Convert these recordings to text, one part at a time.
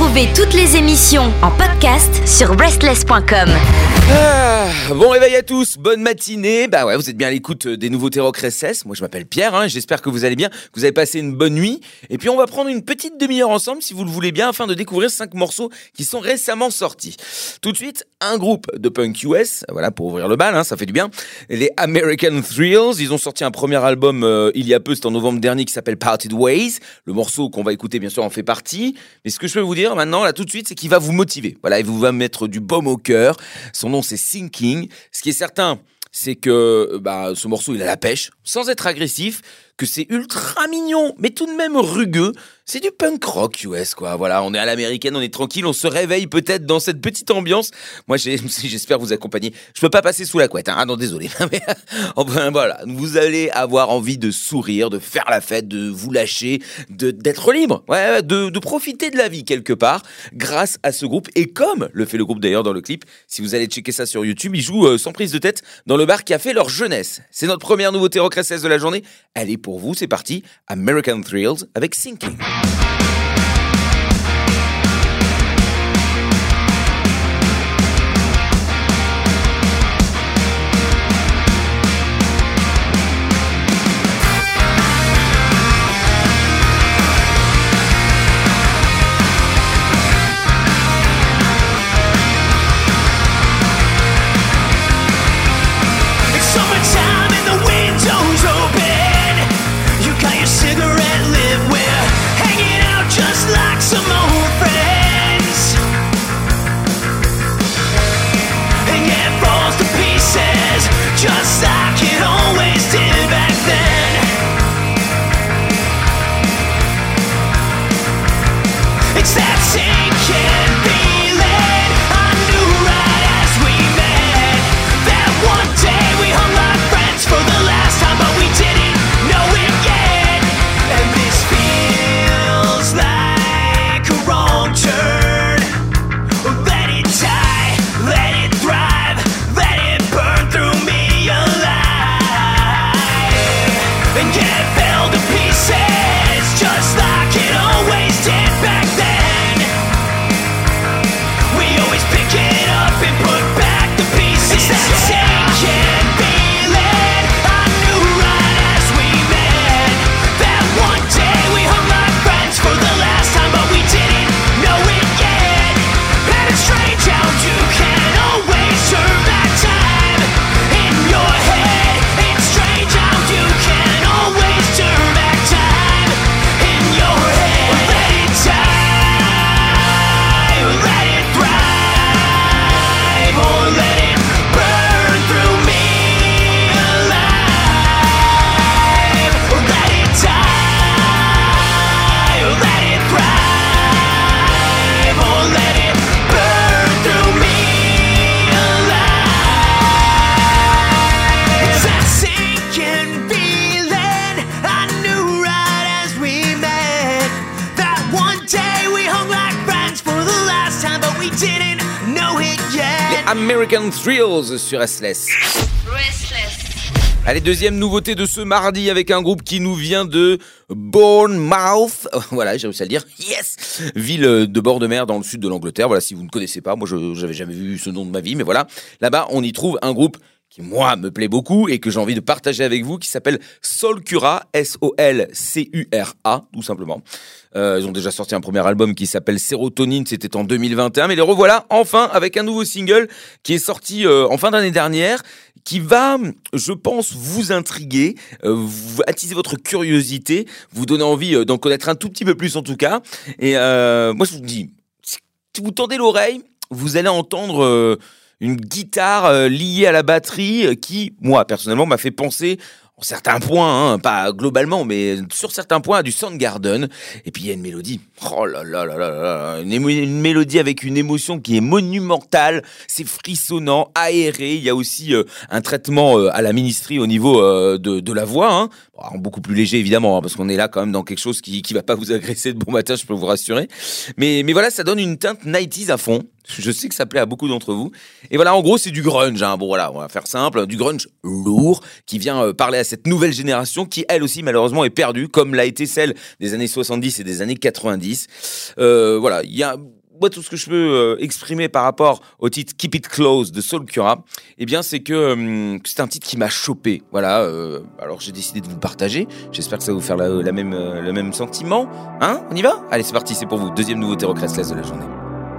Retrouvez toutes les émissions en podcast sur restless.com. Bon réveil à tous, bonne matinée. Bah ouais, vous êtes bien à l'écoute des nouveautés Rock Restless. Moi je m'appelle Pierre, j'espère que vous allez bien, que vous avez passé une bonne nuit. Et puis on va prendre une petite demi-heure ensemble, si vous le voulez bien, afin de découvrir 5 morceaux qui sont récemment sortis. Tout de suite, un groupe de punk US, voilà pour ouvrir le bal, ça fait du bien. Les American Thrills, ils ont sorti un premier album il y a peu, c'était en novembre dernier, qui s'appelle Parted Ways. Le morceau qu'on va écouter bien sûr en fait partie. Mais ce que je peux vous dire maintenant, là tout de suite, c'est qu'il va vous motiver. Voilà, il vous va mettre du baume au cœur. Son nom c'est Sinking. Ce qui est certain, c'est que ce morceau il a la pêche, sans être agressif, que c'est ultra mignon, mais tout de même rugueux. C'est du punk rock US, quoi. Voilà, on est à l'américaine, on est tranquille, on se réveille peut-être dans cette petite ambiance. Moi, j'espère vous accompagner. Je peux pas passer sous la couette, Ah non, désolé. Mais enfin, voilà, vous allez avoir envie de sourire, de faire la fête, de vous lâcher, d'être libre, de profiter de la vie quelque part, grâce à ce groupe. Et comme le fait le groupe d'ailleurs dans le clip, si vous allez checker ça sur YouTube, ils jouent sans prise de tête dans le bar qui a fait leur jeunesse. C'est notre première nouveauté Rock Restless de la journée. Elle est pour vous, c'est parti. American Thrills avec Sinking. Just like it always did back then. It's that sinking feeling I knew right as we met. That one day we hung like friends for the last time, but we didn't know it yet. And this feels like a wrong turn. Let it die, let it thrive, let it burn through me. And get fell to pieces, just like it always did back then. We always pick it up and put back the pieces. It's that sinking feeling I knew right as we met. That one day we hung like friends for the last time, but we didn't know it yet. And it's strange how you can always turn back time in your head. It's strange how you can always turn back time in your head. Let it die, let it thrive, or let it burn through me alive. Let it die, let it thrive, or let it burn through me alive. It's that sinking feeling I knew right as we met. That one day we hung like friends for the last time, but we didn't know it yet. American Thrills sur Restless. Allez, deuxième nouveauté de ce mardi avec un groupe qui nous vient de Bournemouth. Voilà, j'ai réussi à le dire. Yes! Ville de bord de mer dans le sud de l'Angleterre. Voilà, si vous ne connaissez pas, moi j'avais jamais vu ce nom de ma vie, mais voilà. Là-bas, on y trouve un groupe qui, moi, me plaît beaucoup et que j'ai envie de partager avec vous, qui s'appelle Solcura, S-O-L-C-U-R-A, tout simplement. Ils ont déjà sorti un premier album qui s'appelle Sérotonine, c'était en 2021, mais les revoilà enfin avec un nouveau single qui est sorti en fin d'année dernière, qui va, je pense, vous intriguer, vous attiser votre curiosité, vous donner envie d'en connaître un tout petit peu plus en tout cas. Et moi, je vous dis, si vous tendez l'oreille, vous allez entendre une guitare liée à la batterie qui, moi, personnellement, m'a fait penser en certains points, pas globalement, mais sur certains points, à du Soundgarden. Et puis il y a une mélodie, oh là là là là là, une mélodie avec une émotion qui est monumentale, c'est frissonnant, aéré. Il y a aussi un traitement à la ministry au niveau de la voix, bon, beaucoup plus léger évidemment, parce qu'on est là quand même dans quelque chose qui va pas vous agresser de bon matin, je peux vous rassurer. Mais voilà, ça donne une teinte 90s à fond. Je sais que ça plaît à beaucoup d'entre vous. Et voilà, en gros, c'est du grunge. Bon, voilà, on va faire simple. Du grunge lourd qui vient parler à cette nouvelle génération qui, elle aussi, malheureusement, est perdue, comme l'a été celle des années 70 et des années 90. Voilà, il y a moi, tout ce que je peux exprimer par rapport au titre Keep It Close de Soulcura, eh bien, c'est que c'est un titre qui m'a chopé. Voilà. Alors, j'ai décidé de vous le partager. J'espère que ça va vous faire le même sentiment. Hein? On y va? Allez, c'est parti, c'est pour vous. Deuxième nouveauté rock restless de la journée.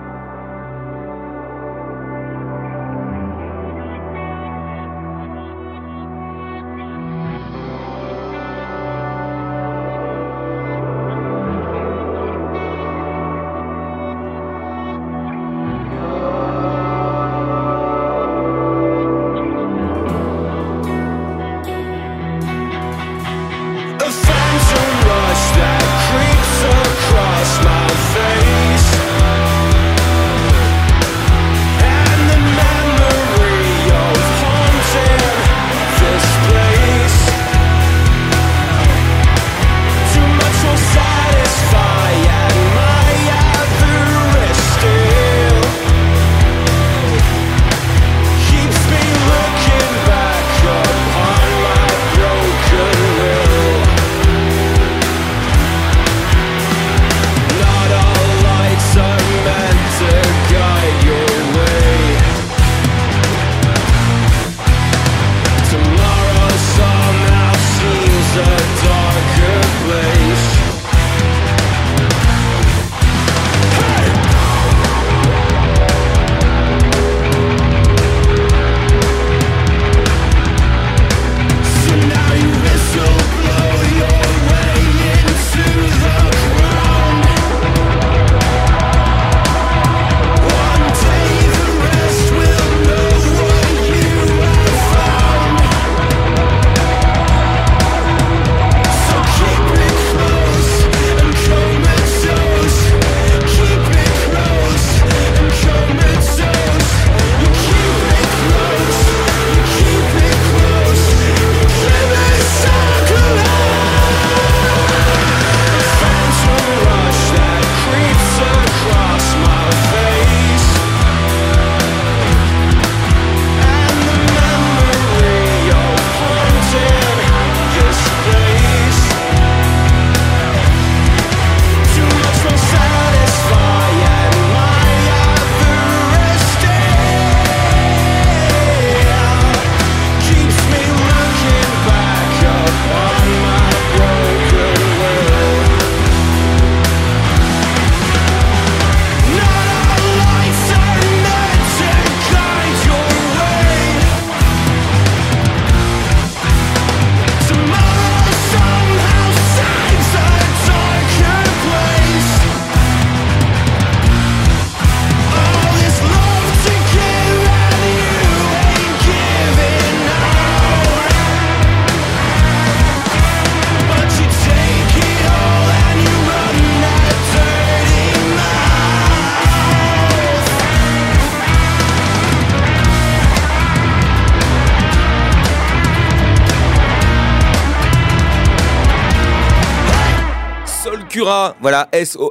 Solcura, voilà,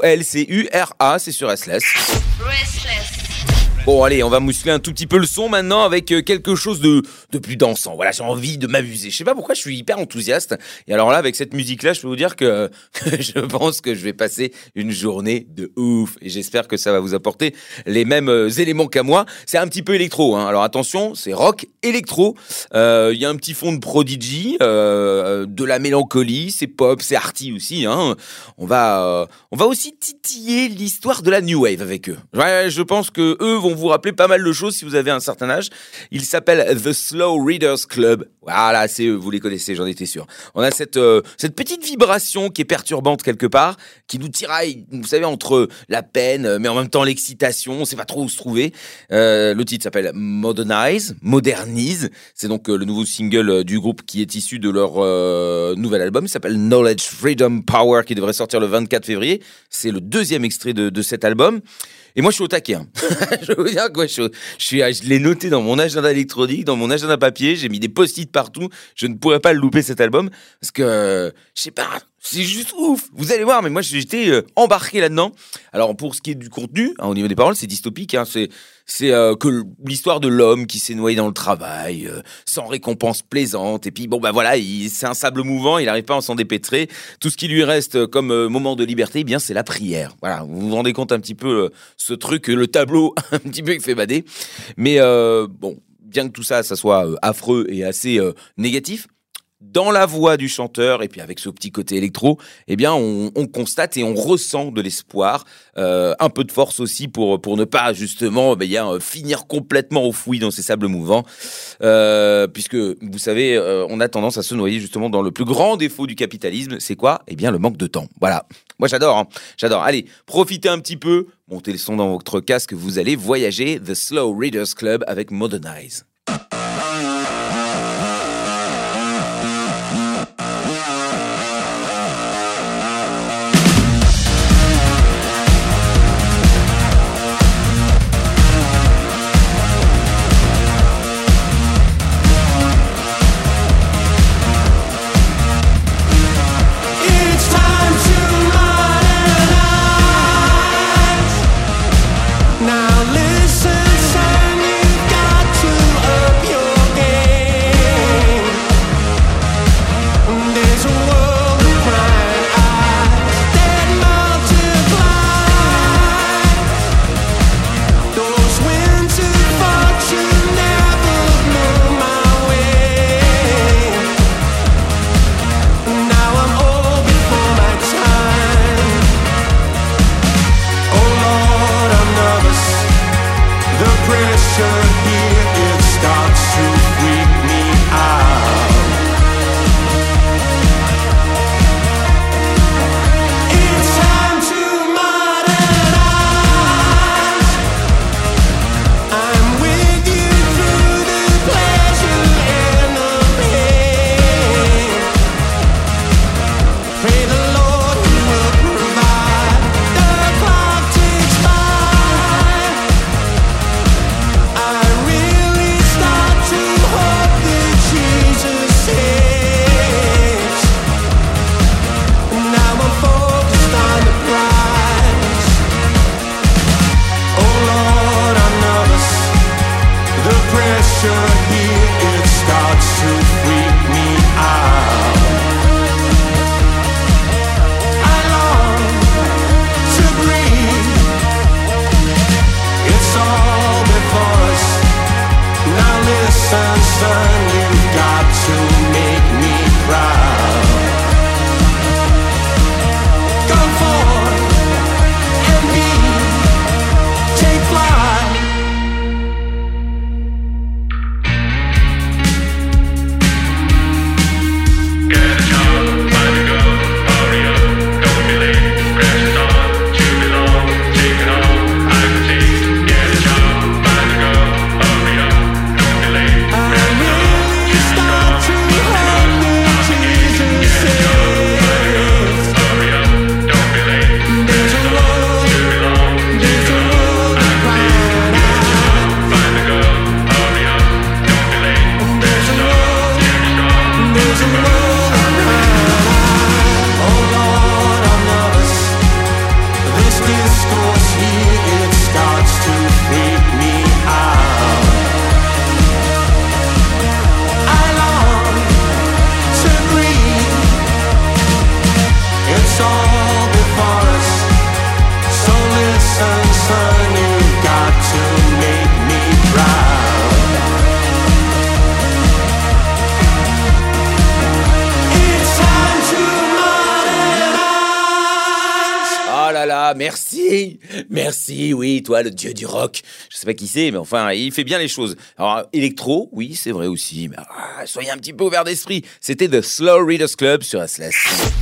Solcura, c'est sur Restless. Bon allez, on va muscler un tout petit peu le son maintenant avec quelque chose de plus dansant. Voilà, j'ai envie de m'amuser. Je sais pas pourquoi je suis hyper enthousiaste. Et alors là, avec cette musique-là, je peux vous dire que je pense que je vais passer une journée de ouf. Et j'espère que ça va vous apporter les mêmes éléments qu'à moi. C'est un petit peu électro, hein. Alors attention, c'est rock électro. Il y a un petit fond de Prodigy, de la mélancolie, c'est pop, c'est arty aussi, hein. On va aussi titiller l'histoire de la New Wave avec eux. Ouais, je pense que eux vont vous rappeler pas mal de choses si vous avez un certain âge. Ils s'appellent The Slow Readers Club. Voilà, c'est eux, vous les connaissez, j'en étais sûr. On a cette petite vibration qui est perturbante quelque part, qui nous tiraille, vous savez, entre la peine, mais en même temps l'excitation, on sait pas trop où se trouver. Le titre s'appelle Modernise. C'est donc le nouveau single du groupe qui est issu de leur nouvel album. Il s'appelle Knowledge, Freedom, Power, qui devrait sortir le 24 février. C'est le deuxième extrait de cet album. Et moi, je suis au taquet. Hein. Je veux vous dire quoi, je l'ai noté dans mon agenda électronique, dans mon agenda papier. J'ai mis des post-it partout. Je ne pourrais pas le louper cet album parce que je sais pas. C'est juste ouf. Vous allez voir, mais moi j'étais embarqué là-dedans. Alors pour ce qui est du contenu, au niveau des paroles, c'est dystopique. C'est que l'histoire de l'homme qui s'est noyé dans le travail, sans récompense plaisante. Et puis bon bah voilà, c'est un sable mouvant, il n'arrive pas à s'en dépêtrer. Tout ce qui lui reste comme moment de liberté, eh bien c'est la prière. Voilà, vous vous rendez compte un petit peu ce truc, le tableau un petit peu qui fait bader. Mais bon, bien que tout ça soit affreux et assez négatif. Dans la voix du chanteur et puis avec ce petit côté électro, eh bien on constate et on ressent de l'espoir, un peu de force aussi pour ne pas justement finir complètement au fouillis dans ces sables mouvants, puisque vous savez on a tendance à se noyer justement dans le plus grand défaut du capitalisme, c'est quoi ? Eh bien le manque de temps. Voilà, moi j'adore. Allez, profitez un petit peu, montez le son dans votre casque, vous allez voyager. The Slow Readers Club avec Modernize. Merci, oui, toi, le dieu du rock. Je sais pas qui c'est, mais enfin, il fait bien les choses. Alors, électro, oui, c'est vrai aussi, mais soyez un petit peu ouvert d'esprit. C'était The Slow Readers Club sur Restless.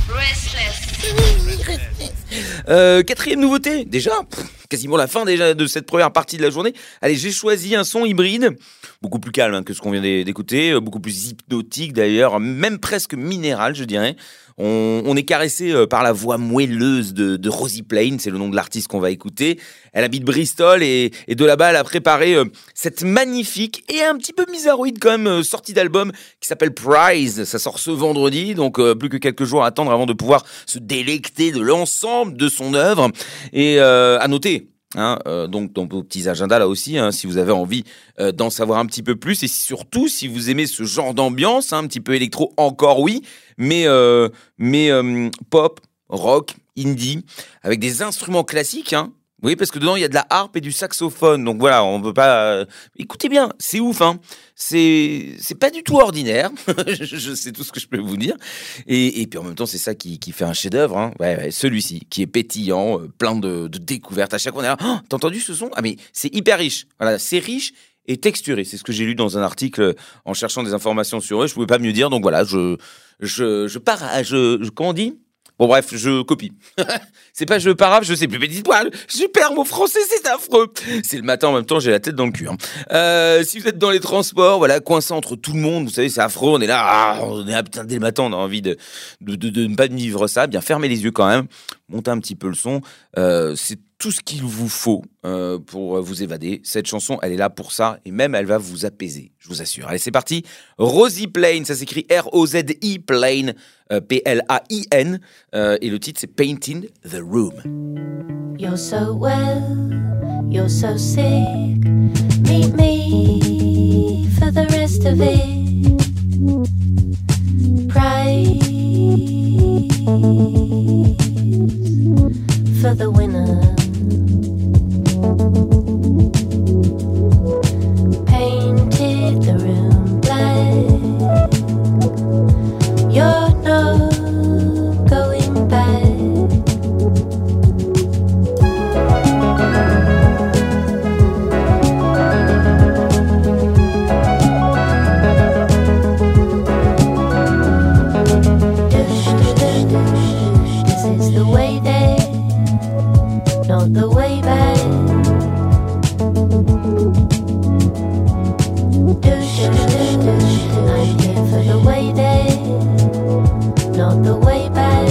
Quatrième nouveauté, déjà, quasiment la fin déjà de cette première partie de la journée. Allez, j'ai choisi un son hybride, beaucoup plus calme que ce qu'on vient d'écouter, beaucoup plus hypnotique d'ailleurs, même presque minéral, je dirais. On est caressé par la voix moelleuse de Rosie Plain, c'est le nom de l'artiste qu'on va écouter. Elle habite Bristol et de là-bas, elle a préparé cette magnifique et un petit peu bizarroïde quand même sortie d'album qui s'appelle Prize. Ça sort ce vendredi, donc plus que quelques jours à attendre avant de pouvoir se délecter de l'ensemble de son œuvre. Et à noter, donc dans vos petits agendas là aussi, si vous avez envie d'en savoir un petit peu plus et surtout si vous aimez ce genre d'ambiance, un petit peu électro encore oui, mais pop, rock, indie, avec des instruments classiques, Oui, parce que dedans il y a de la harpe et du saxophone, donc voilà, on peut pas. Écoutez bien, c'est ouf, C'est pas du tout ordinaire. Je sais tout ce que je peux vous dire. Et puis en même temps, c'est ça qui fait un chef-d'œuvre. Ouais, celui-ci qui est pétillant, plein de découvertes. À chaque fois, on est là. Oh, t'as entendu ce son ? Ah mais c'est hyper riche. Voilà, c'est riche et texturé. C'est ce que j'ai lu dans un article en cherchant des informations sur eux. Je pouvais pas mieux dire. Donc voilà, comment on dit ? Bon bref, je copie. C'est pas je paraphe, je sais plus. Mais dites-moi, je perds mon français, c'est affreux. C'est le matin en même temps, j'ai la tête dans le cul. Si vous êtes dans les transports, voilà, coincé entre tout le monde, vous savez, c'est affreux. On est là, on est là, putain, dès le matin, on a envie de ne pas vivre ça. Bien fermez les yeux quand même, montez un petit peu le son. C'est tout ce qu'il vous faut pour vous évader. Cette chanson, elle est là pour ça et même elle va vous apaiser, je vous assure. Allez, c'est parti. Rosie Plain, ça s'écrit R-O-Z-I Plain, P-L-A-I-N, et le titre c'est Painting the Room. You're so well, you're so sick. Meet me for the rest of it. Prize for the winner. Painted the room black. You're not going back. This is the way there, not the way back. I'm here for the way there, not the way back.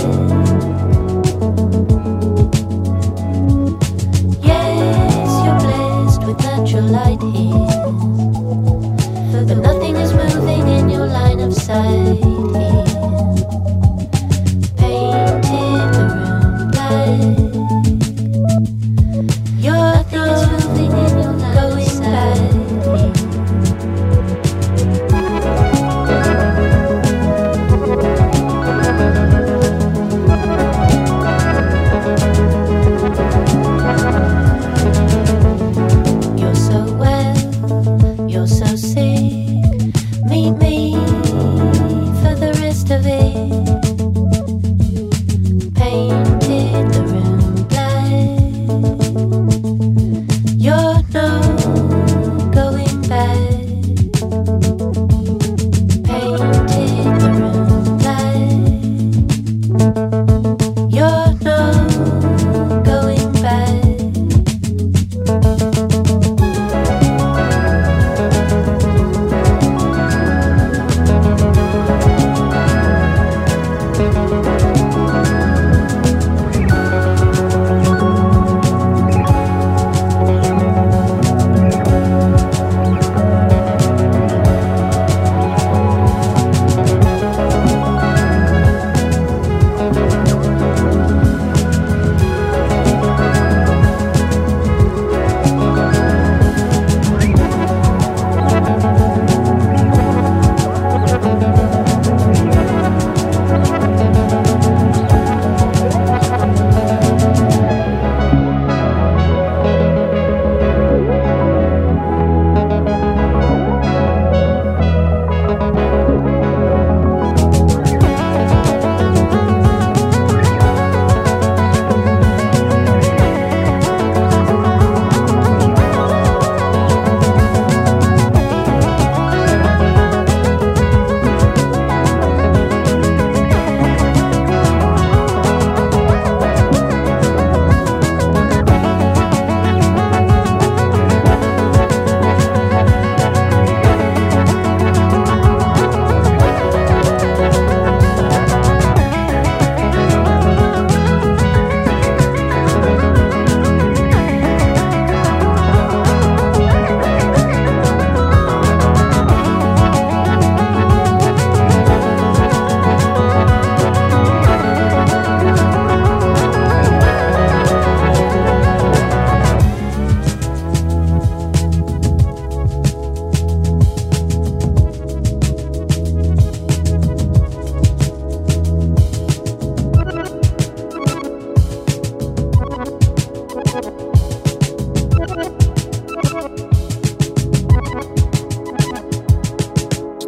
Yes, you're blessed with natural light here, but nothing is moving in your line of sight here. Painted the room black. Nothing is moving in your line of sight here.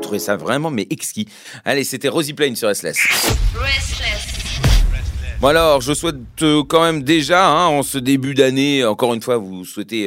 trouvé ça vraiment mais exquis. Allez, c'était Rosie Plain sur Restless. Bon alors, je souhaite quand même déjà, en ce début d'année, encore une fois, vous souhaitez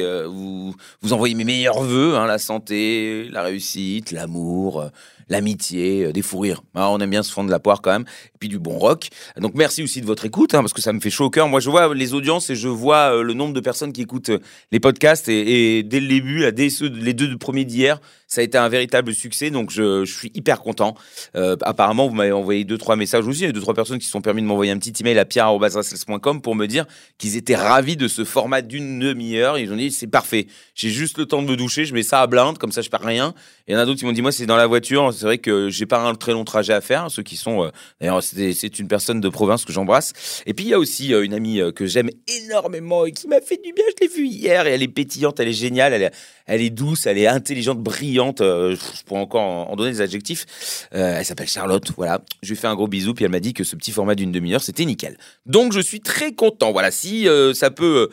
vous envoyer mes meilleurs vœux, la santé, la réussite, l'amour, l'amitié, des fous rires. On aime bien se fendre de la poire quand même, et puis du bon rock. Donc merci aussi de votre écoute, parce que ça me fait chaud au cœur. Moi, je vois les audiences et je vois le nombre de personnes qui écoutent les podcasts, et dès le début, dès les 2 premiers d'hier, ça a été un véritable succès, donc je suis hyper content. Apparemment, vous m'avez envoyé 2-3 messages aussi. Il y a 2-3 personnes qui se sont permis de m'envoyer un petit email à pierre@restless.com pour me dire qu'ils étaient ravis de ce format d'une demi-heure. Ils ont dit, c'est parfait. J'ai juste le temps de me doucher, je mets ça à blinde, comme ça je perds rien. Et il y en a d'autres qui m'ont dit, moi, c'est dans la voiture. C'est vrai que j'ai pas un très long trajet à faire. Ceux qui sont, d'ailleurs, c'est une personne de province que j'embrasse. Et puis, il y a aussi une amie que j'aime énormément et qui m'a fait du bien. Je l'ai vue hier et elle est pétillante, elle est géniale, elle est douce, elle est intelligente, brillante. Je pourrais encore en donner des adjectifs. Elle s'appelle Charlotte, voilà. Je lui ai fait un gros bisou, puis elle m'a dit que ce petit format d'une demi-heure, c'était nickel. Donc, je suis très content. Voilà, si ça peut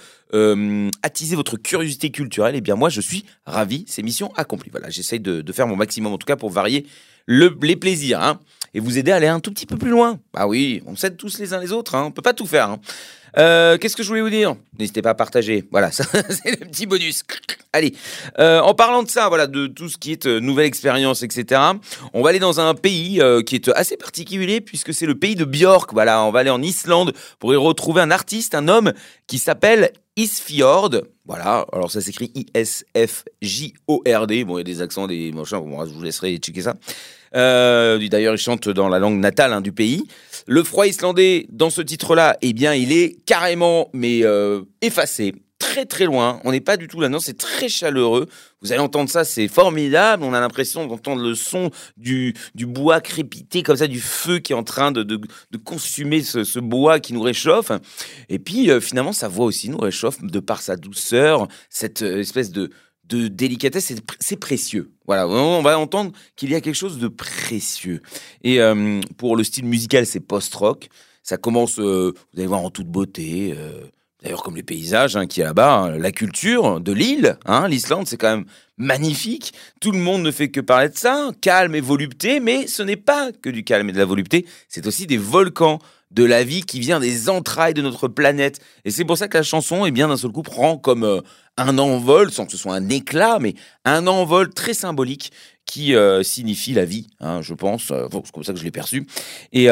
attiser votre curiosité culturelle, eh bien moi, je suis ravi. C'est mission accomplie. Voilà, j'essaye de faire mon maximum, en tout cas, pour varier les plaisirs, et vous aider à aller un tout petit peu plus loin. Bah oui, on s'aide tous les uns les autres, on peut pas tout faire. Qu'est-ce que je voulais vous dire ? N'hésitez pas à partager. Voilà, ça, c'est le petit bonus. Allez, en parlant de ça, voilà, de tout ce qui est nouvelle expérience, etc., on va aller dans un pays qui est assez particulier, puisque c'est le pays de Björk. Voilà, on va aller en Islande pour y retrouver un artiste, un homme qui s'appelle Isfjord. Voilà, alors ça s'écrit ISFJORD. Bon, il y a des accents, des machins, bon, je vous laisserai checker ça. D'ailleurs, il chante dans la langue natale du pays. Le froid islandais, dans ce titre-là, eh bien, il est carrément, mais effacé. Très très loin, on n'est pas du tout là, non, c'est très chaleureux. Vous allez entendre ça, c'est formidable. On a l'impression d'entendre le son du bois crépiter comme ça, du feu qui est en train de consumer ce bois qui nous réchauffe. Et puis finalement, sa voix aussi nous réchauffe de par sa douceur, cette espèce de délicatesse. C'est précieux. Voilà, on va entendre qu'il y a quelque chose de précieux. Et pour le style musical, c'est post-rock. Ça commence, vous allez voir, en toute beauté. D'ailleurs, comme les paysages qu'il y a là-bas, la culture de l'île, l'Islande, c'est quand même magnifique. Tout le monde ne fait que parler de ça, calme et volupté, mais ce n'est pas que du calme et de la volupté, c'est aussi des volcans, de la vie qui vient des entrailles de notre planète. Et c'est pour ça que la chanson, eh bien, d'un seul coup, prend comme un envol, sans que ce soit un éclat, mais un envol très symbolique qui signifie la vie, je pense. C'est comme ça que je l'ai perçu. Et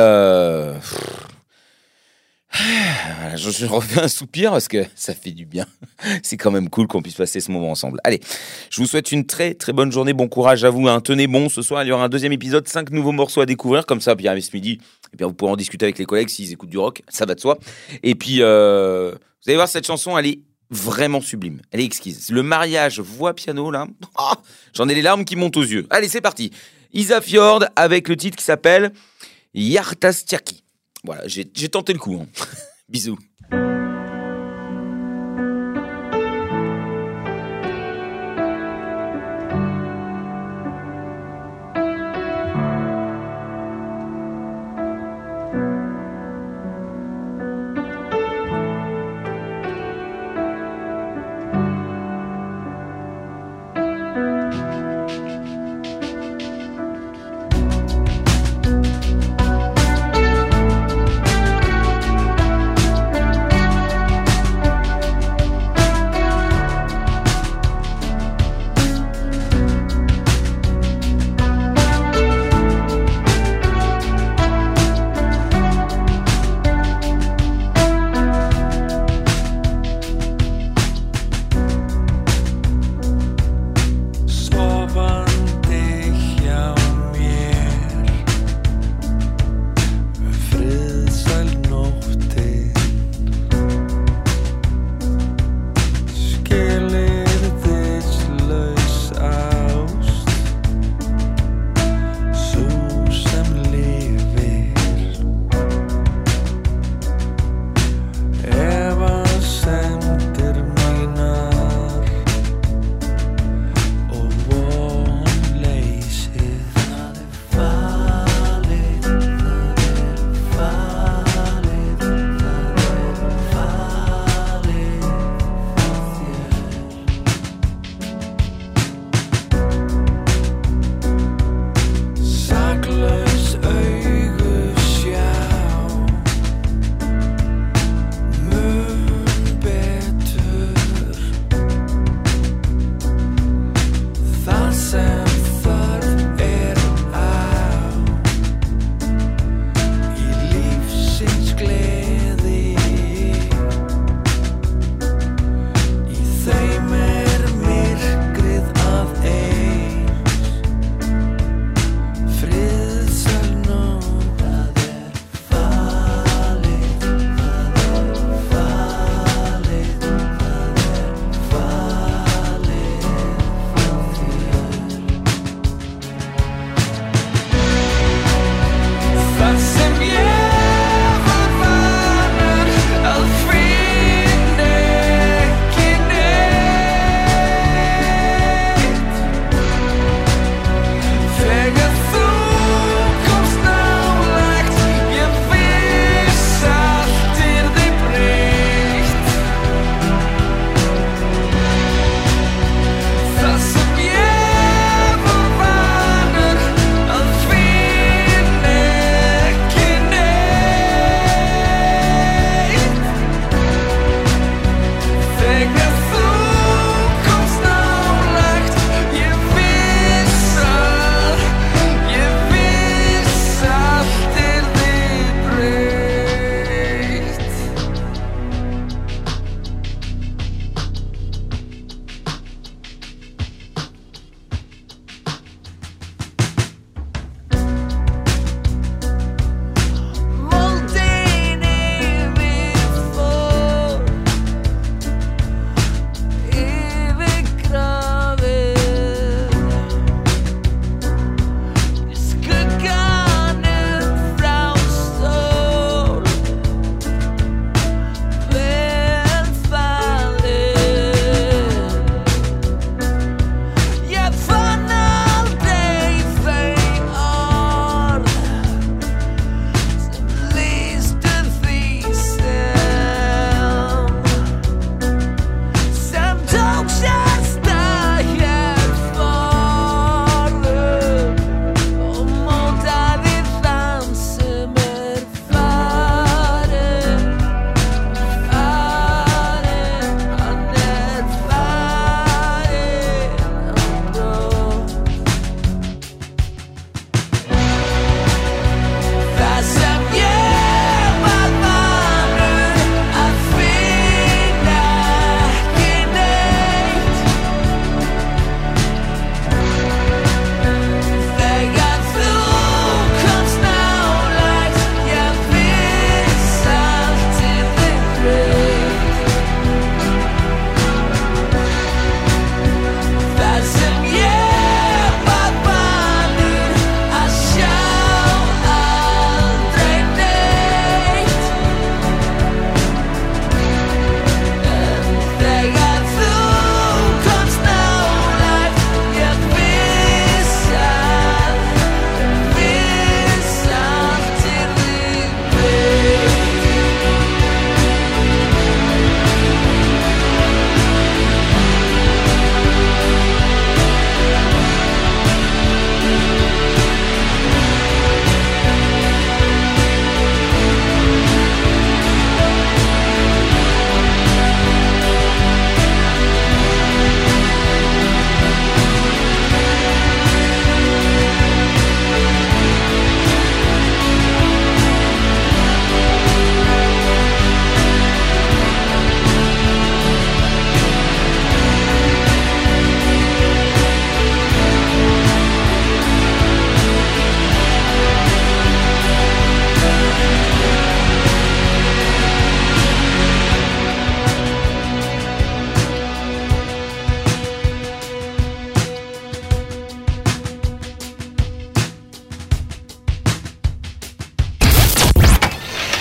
je refais un soupir parce que ça fait du bien. C'est quand même cool qu'on puisse passer ce moment ensemble. Allez, je vous souhaite une très très bonne journée, bon courage à vous, Tenez bon, ce soir il y aura un 2e épisode, 5 nouveaux morceaux à découvrir, comme ça, puis ce midi, et bien vous pourrez en discuter avec les collègues s'ils écoutent du rock, ça va de soi. Et puis, vous allez voir, cette chanson, elle est vraiment sublime, elle est exquise. Le mariage voix-piano, là, j'en ai les larmes qui montent aux yeux. Allez, c'est parti. Isafjord avec le titre qui s'appelle Hjartastjakki. Voilà, j'ai tenté le coup. Bisous.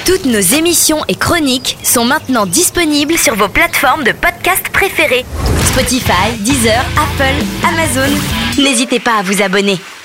Toutes nos émissions et chroniques sont maintenant disponibles sur vos plateformes de podcast préférées. Spotify, Deezer, Apple, Amazon. N'hésitez pas à vous abonner.